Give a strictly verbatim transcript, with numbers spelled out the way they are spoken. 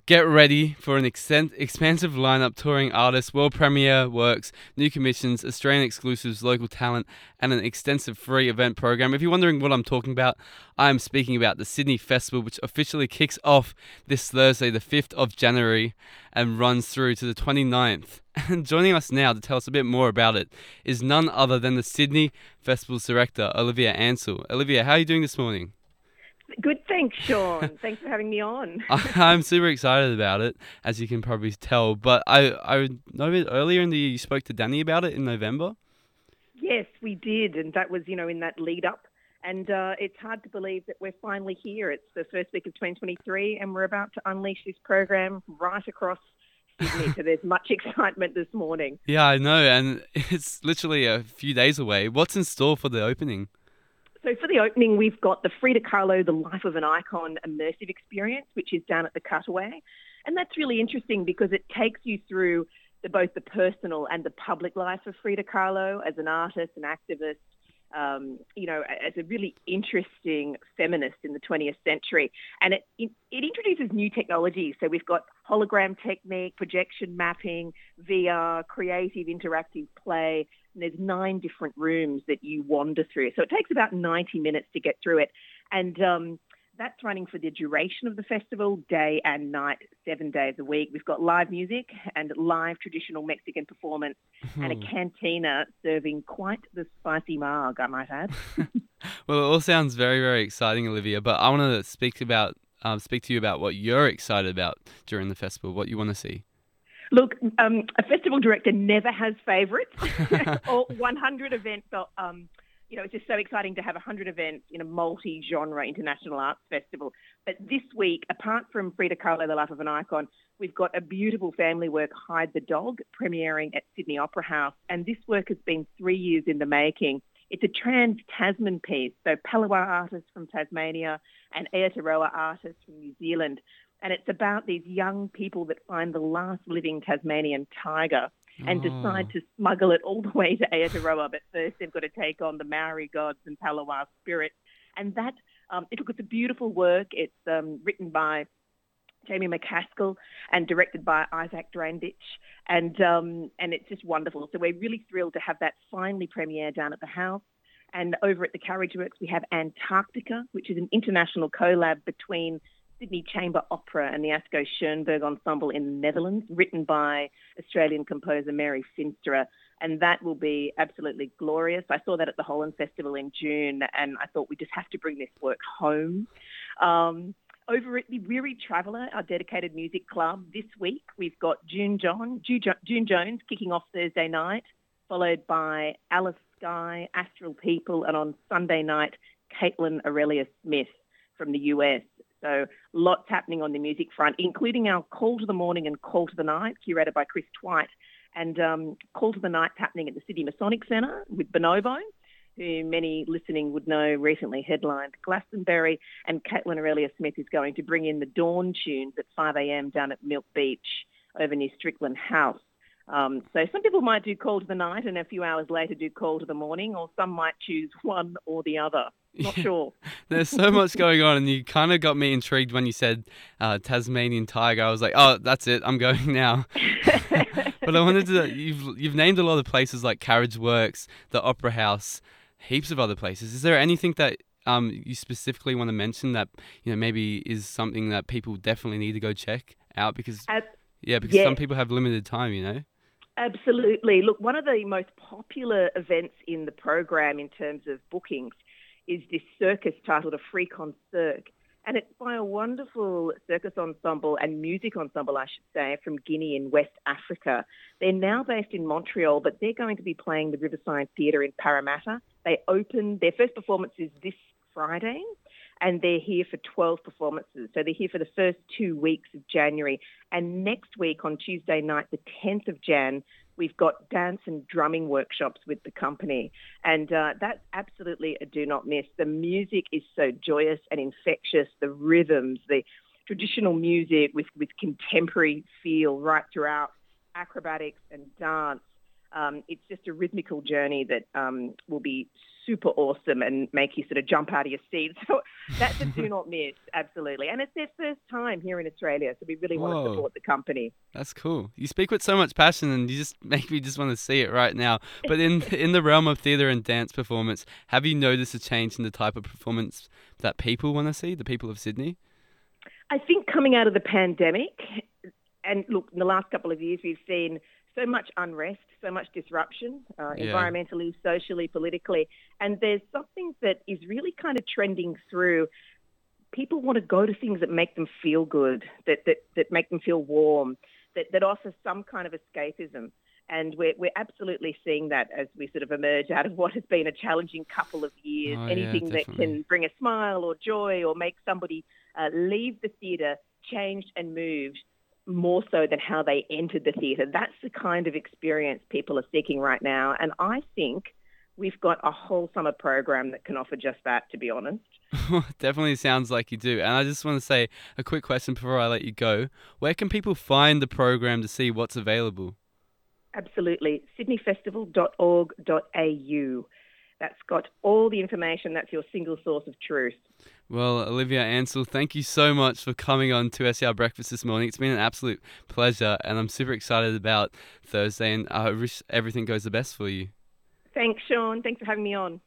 Get ready for an extent- expansive lineup touring artists, world premiere works, new commissions, Australian exclusives, local talent, and an extensive free event program. If you're wondering what I'm talking about, I'm speaking about the Sydney Festival, which officially kicks off this Thursday, the fifth of January, and runs through to the twenty-ninth. And joining us now to tell us a bit more about it is none other than the Sydney Festival's director, Olivia Ansell. Olivia, how are you doing this morning? Good, thanks, Sean. Thanks for having me on. I'm super excited about it, as you can probably tell. But I, I know that earlier in the year you spoke to Danny about it in November. Yes, we did, and that was, you know, in that lead up. And uh, it's hard to believe that we're finally here. It's the first week of twenty twenty-three, and we're about to unleash this program right across Sydney. So there's much excitement this morning. Yeah, I know, and it's literally a few days away. What's in store for the opening? So for the opening, we've got the Frida Kahlo, The Life of an Icon immersive experience, which is down at the Cutaway. And that's really interesting because it takes you through the, both the personal and the public life of Frida Kahlo as an artist, an activist, um, you know, as a really interesting feminist in the twentieth century. And it, it, it introduces new technologies. So we've got hologram technique, projection mapping, V R, creative interactive play. And there's nine different rooms that you wander through. So it takes about ninety minutes to get through it. And um, that's running for the duration of the festival, day and night, seven days a week. We've got live music and live traditional Mexican performance and a cantina serving quite the spicy marg, I might add. Well, it all sounds very, very exciting, Olivia, but I want to speak about um, speak to you about what you're excited about during the festival, what you want to see. Look, um, a festival director never has favourites. Or one hundred events are, um, you know, it's just so exciting to have one hundred events in a multi-genre international arts festival. But this week, apart from Frida Kahlo, The Life of an Icon, we've got a beautiful family work, Hide the Dog, premiering at Sydney Opera House. And this work has been three years in the making. It's a trans-Tasman piece, so Palawa artists from Tasmania and Aotearoa artists from New Zealand. And it's about these young people that find the last living Tasmanian tiger and Oh. decide to smuggle it all the way to Aotearoa. But first they've got to take on the Maori gods and Palawa spirits. And that, um, it, it's a beautiful work. It's um, written by Jamie McCaskill and directed by Isaac Drandich. And, um, and it's just wonderful. So we're really thrilled to have that finally premiere down at the house. And over at the Carriage Works, we have Antarctica, which is an international collab between Sydney Chamber Opera and the Asko Schoenberg Ensemble in the Netherlands, written by Australian composer Mary Finsterer. And that will be absolutely glorious. I saw that at the Holland Festival in June, and I thought we just have to bring this work home. Um, over at the Weary Traveller, our dedicated music club, this week we've got June, John, June Jones kicking off Thursday night, followed by Alice Skye, Astral People, and on Sunday night, Caitlin Aurelia Smith from the U S. So lots happening on the music front, including our Call to the Morning and Call to the Night, curated by Chris Twite. And um, Call to the Night's happening at the City Masonic Centre with Bonobo, who many listening would know recently headlined Glastonbury. And Caitlin Aurelia Smith is going to bring in the Dawn tunes at five a.m. down at Milk Beach over near Strickland House. Um, so some people might do Call to the Night and a few hours later do Call to the Morning, or some might choose one or the other. Not Yeah. sure. There's so much going on, and you kind of got me intrigued when you said uh, Tasmanian tiger. I was like, oh, that's it, I'm going now. But I wanted to, you've you've named a lot of places like Carriage Works, the Opera House, heaps of other places. Is there anything that um you specifically want to mention that, you know, maybe is something that people definitely need to go check out? Because, Uh, yeah, because yeah. some people have limited time, you know? Absolutely. Look, one of the most popular events in the program in terms of bookings is this circus titled A Freecon Cirque. And it's by a wonderful circus ensemble and music ensemble, I should say, from Guinea in West Africa. They're now based in Montreal, but they're going to be playing the Riverside Theatre in Parramatta. They open, their first performance is this Friday, and they're here for twelve performances. So they're here for the first two weeks of January. And next week on Tuesday night, the tenth of Jan, we've got dance and drumming workshops with the company. And uh, that's absolutely a do not miss. The music is so joyous and infectious, the rhythms, the traditional music with, with contemporary feel right throughout, acrobatics and dance. Um, it's just a rhythmical journey that um, will be super awesome and make you sort of jump out of your seat. So that's a do not miss, absolutely. And it's their first time here in Australia, so we really want to Whoa. support the company. That's cool. You speak with so much passion, and you just make me just want to see it right now. But in in the realm of theatre and dance performance, have you noticed a change in the type of performance that people want to see, the people of Sydney? I think coming out of the pandemic, and look, in the last couple of years, we've seen so much unrest, so much disruption, uh, Yeah. environmentally, socially, politically. And there's something that is really kind of trending through. People want to go to things that make them feel good, that that, that make them feel warm, that, that offer some kind of escapism. And we're, we're absolutely seeing that as we sort of emerge out of what has been a challenging couple of years. Oh, yeah, Anything that definitely. can bring a smile or joy or make somebody uh, leave the theatre changed and moved more so than how they entered the theatre. That's the kind of experience people are seeking right now. And I think we've got a whole summer program that can offer just that, to be honest. Definitely sounds like you do. And I just want to say a quick question before I let you go. Where can people find the program to see what's available? Absolutely. sydney festival dot org dot a u. That's got all the information. That's your single source of truth. Well, Olivia Ansell, thank you so much for coming on to S E R Breakfast this morning. It's been an absolute pleasure, and I'm super excited about Thursday, and I wish everything goes the best for you. Thanks, Sean. Thanks for having me on.